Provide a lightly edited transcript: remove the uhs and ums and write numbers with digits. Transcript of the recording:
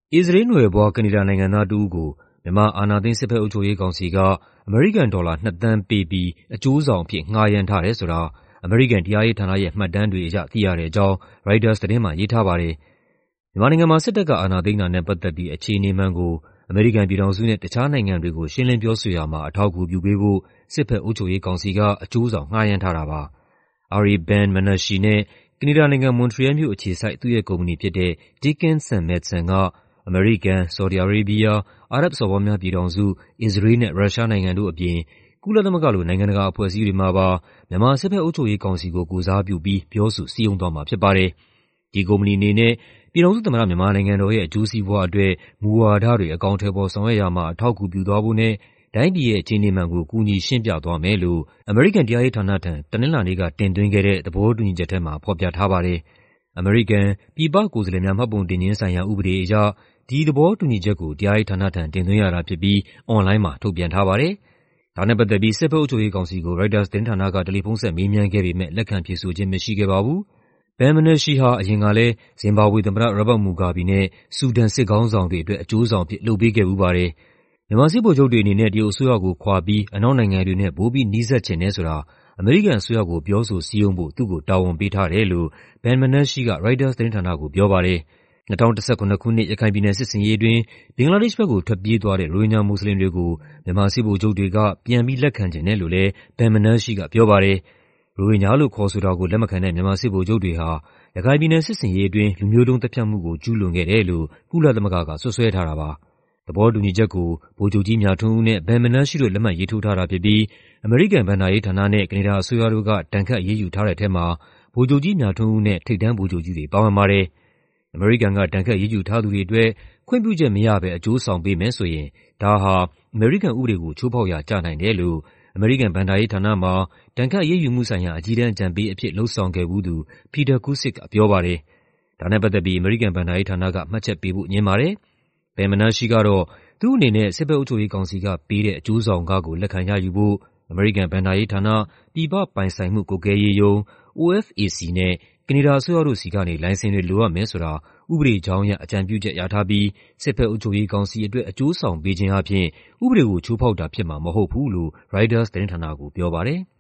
အစ္စရေးနွယ်ဖွား ကနေဒါနိုင်ငံသားတစ်ဦးကို မြန်မာအာဏာသိမ်းစစ်ဘက်အုပ်ချုပ်ရေးကောင်စီက အမေရိကန်ဒေါ်လာ 2 သန်းပေးပြီး အကျိုးဆောင်အဖြစ် ငှားရမ်းထားတယ်ဆိုတာ အမေရိကန်တရားရေးဌာနရဲ့မှတ်တမ်းတွေအရ သိရတဲ့အကြောင်း ရိုက်တာသတင်းမှာရေးထားပါတယ်။ မြန်မာနိုင်ငံမှာ စစ်တပ်ကအာဏာသိမ်းတာနဲ့ပတ်သက်ပြီး အခြေအနေမှန်ကို အမေရိကန်ပြည်ထောင်စုနဲ့ တခြားနိုင်ငံတွေကို ရှင်းလင်းပြောဆိုရာမှာ အထောက်အကူပြုပေးဖို့ စစ်ဘက်အုပ်ချုပ်ရေးကောင်စီက အကျိုးဆောင်ငှားရမ်းထားတာပါ။ Ari Ben-Menashe နဲ့ ကနေဒါနိုင်ငံ၊ မွန်ထရီယယ်လ်မြို့အခြေစိုက် သူ့ရဲ့ကုမ္ပဏီဖြစ်တဲ့ Dickinson Madson က အမေရိကန်၊ ဆော်ဒီအာရေးဘီးယား၊ အာရပ်ဘ်စော်ဘွားများပြည်ထောင်စု၊ အစ္စရေးလ်နဲ့ ရုရှားနိုင်ငံတို့အပြင် ကုလသမဂ္ဂလို နိုင်ငံတကာအဖွဲ့အစည်းတွေမှာပါ မြန်မာစစ်ဘက်အုပ်ချုပ်ရေးကောင်စီကို ကိုယ်စားပြုပြီး ပြောဆိုစည်းရုံးသွားမှာဖြစ်ပါတယ်။ ဒီကုမ္ပဏီအနေနဲ့ ပြည်ထောင်စုသမ္မတ မြန်မာနိုင်ငံတော်ရဲ့ အကျိုးစီးပွားအတွက် မူဝါဒတွေ အကောင်အထည်ဖော်ဆောင်ရွက်ရာမှာ အထောက်အကူပြုသွားဖို့နဲ့ တိုင်းပြည်ရဲ့အခြေအနေမှန်ကို ကူညီရှင်းပြသွားမယ်လို့ အမေရိကန်တရားရေးဌာနထံ တနင်္လာနေ့ကတင်သွင်းခဲ့တဲ့ သဘောတူညီချက်ထဲမှာ ဖော်ပြထားပါတယ်။ အမေရိကန် ပြည်ပကိုယ်စားလှယ်များ မှတ်ပုံတင်ခြင်းဆိုင်ရာဥပဒေအရ ဒီသဘောတူညီချက်ကို တရားရေးဌာနထံ တင်သွင်းရတာဖြစ်ပြီး အွန်လိုင်းမှာ ထုတ်ပြန်ထားပါတယ်။ ဒါနဲ့ပတ်သက်ပြီး စစ်ဘက်အုပ်ချုပ်ရေးကောင်စီကို ရိုက်တာသတင်းဌာနက တယ်လီဖုန်းဆက် မေးမြန်းခဲ့ပေမယ့် လက်ခံဖြေဆိုခြင်းမရှိခဲ့ပါဘူး။ Ben-Menashe ဟာ အရင်ကလည်း ဇင်ဘာဘွေသမ္မတ ရောဘတ် မူဂါဘီနဲ့ ဆူဒန်စစ်ခေါင်းဆောင်တွေအတွက် အကျိုးဆောင်အဖြစ် လုပ်ပေးခဲ့ဖူးပါတယ်။ မြန်မာစစ်ဗိုလ်ချုပ်တွေအနေနဲ့ တရုတ်အစိုးရကိုခွာပြီး အနောက်နိုင်ငံတွေနဲ့ ပိုပြီးနီးစပ်ချင်တယ်ဆိုတာ အမေရိကန်အစိုးရကို ပြောဆိုစည်းရုံးဖို့ သူ့ကိုတာဝန်ပေးထားတယ်လို့ Ben-Menashe က ရိုက်တာသတင်းဌာနကိုပြောပါတယ်။ ၂၀၁၇ ခုနှစ် ရခိုင်ပြည်နယ်စစ်ဆင်ရေးအတွင်း ဘင်္ဂလားဒေ့ရှ်ဘက်ကို ထွက်ပြေးသွားတဲ့ ရိုဟင်ဂျာမွတ်ဆလင်တွေကို မြန်မာစစ်ဗိုလ်ချုပ်တွေက ပြန်ပြီးလက်ခံချင်တယ်လို့လည်း Ben-Menashe ကပြောပါတယ်။ ရိုဟင်ဂျာလို့ခေါ်ဆိုတာကို လက်မခံတဲ့ မြန်မာစစ်ဗိုလ်ချုပ်တွေဟာ ရခိုင်ပြည်နယ်စစ်ဆင်ရေးအတွင်း လူမျိုးတုံးသတ်ဖြတ်မှုကို ကျူးလွန်ခဲ့တယ်လို့ ကုလသမဂ္ဂက စွပ်စွဲထားတာပါ။ သဘောတူညီချက်ကို ဗိုလ်ချုပ်ကြီးမြထွန်းဦးနဲ့ Ben-Menashe တို့ လက်မှတ်ရေးထိုးထားတာဖြစ်ပြီး အမေရိကန်ဘဏ္ဍာရေးဌာနနဲ့ ကနေဒါအစိုးရတို့က ဒဏ်ခတ်အရေးယူထားတဲ့ထဲမှာ ဗိုလ်ချုပ်ကြီးမြထွန်းဦးနဲ့ ထိပ်တန်းဗိုလ်ချုပ်ကြီးတွေ ပါဝင်ပါတယ်။ အမေရိကန်က ဒဏ်ခတ်အရေးယူထားသူတွေအတွက် ခွင့်ပြုချက်မရဘဲ အကျိုးဆောင်ပေးမယ်ဆိုရင် ဒါဟာ အမေရိကန်ဥပဒေကို ချိုးဖောက်ရာကျနိုင်တယ်လို့ အမေရိကန်ဘဏ္ဍာရေးဌာနမှာ ဒဏ်ခတ်အရေးယူမှုဆိုင်ရာ အကြီးတန်းအကြံပေးအဖြစ် လုပ်ဆောင်ခဲ့ဖူးသူ Peter Kucik ကပြောပါတယ်။ ဒါနဲ့ပတ်သက်ပြီး အမေရိကန်ဘဏ္ဍာရေးဌာနက မှတ်ချက်ပေးဖို့ ငြင်းပါတယ်။ Ben-Menashe ကတော့ သူ့အနေနဲ့ စစ်ဘက်အုပ်ချုပ်ရေးကောင်စီကပေးတဲ့ အကျိုးဆောင်ခကို လက်ခံရယူဖို့ အမေရိကန်ဘဏ္ဍာရေးဌာန၊ ပြည်ပပိုင်ဆိုင်မှုကွပ်ကဲရေးရုံး (OFAC) နဲ့ ကနေဒါအစိုးရတို့ဆီကနေ လိုင်စင်တွေလိုအပ်မယ်ဆိုတာ ဥပဒေကြောင်းအရ အကြံပြုချက်ရထားပြီး စစ်ဘက်အုပ်ချုပ်ရေးကောင်စီအတွက် အကျိုးဆောင်ပေးခြင်းအားဖြင့် ဥပဒေကိုချိုးဖောက်တာဖြစ်မှာ မဟုတ်ဘူးလို့ ရိုက်တာသတင်းဌာနကိုပြောပါတယ်။